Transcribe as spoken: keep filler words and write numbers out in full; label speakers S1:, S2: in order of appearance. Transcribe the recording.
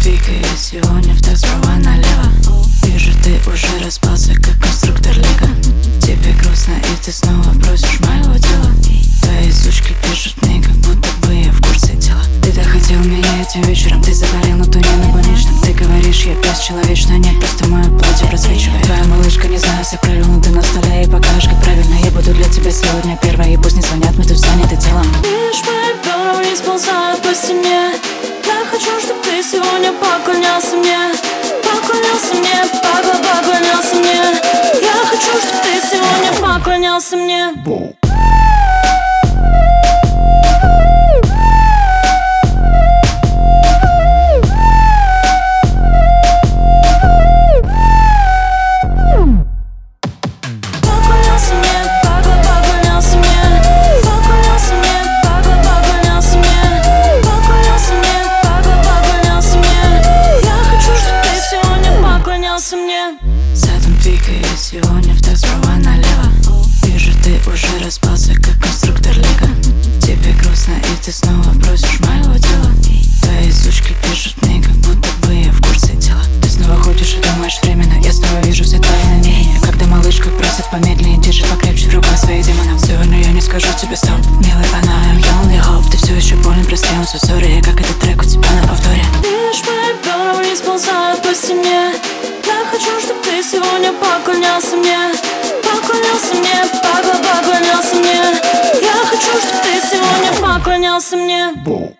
S1: двигай сегодня в так справа налево. Вижу, ты уже распался, как конструктор лего. Тебе грустно, и ты снова просишь моего тела. Твои сучки пишут мне, как будто бы я в курсе дела. Ты так хотел меня этим вечером, ты заболел, но то не на больничном. Ты говоришь, я бесчеловечна, нет, просто мое платье просвечивает. Твоя малышка не знаю всех правил, но ты на столе и покажешь, как правильно. Я буду для тебя сегодня первой, и пусть не звонят, мы тут занято делом.
S2: Видишь, мои бедра вниз ползают по стене. Я хочу, чтоб ты сегодня поклонялся мне. Поклонялся мне, папа, поклонялся мне. Я хочу, чтоб ты сегодня поклонялся мне.
S1: Задом двигай сегодня в так справа налево. Вижу, ты уже распался, как конструктор лего. Тебе грустно, и ты снова просишь моего тела. Твои сучки пишут мне, как будто бы я в курсе дела. Ты снова ходишь и думаешь временно. Я снова вижу все твои намерения. Когда малышка просит помедленнее, держит покрепче в руках своих демонов. Сегодня я не скажу тебе стоп, милый, она I'm young, I hope. Ты все еще болен, прости, I'm so sorry. Как этот трек у тебя на повторе.
S2: Видишь, мои бедра вниз ползают по стене. Я хочу, чтоб ты сегодня поклонялся мне. Поклонялся мне, папа, поклонялся мне. Я хочу, чтоб ты сегодня поклонялся мне.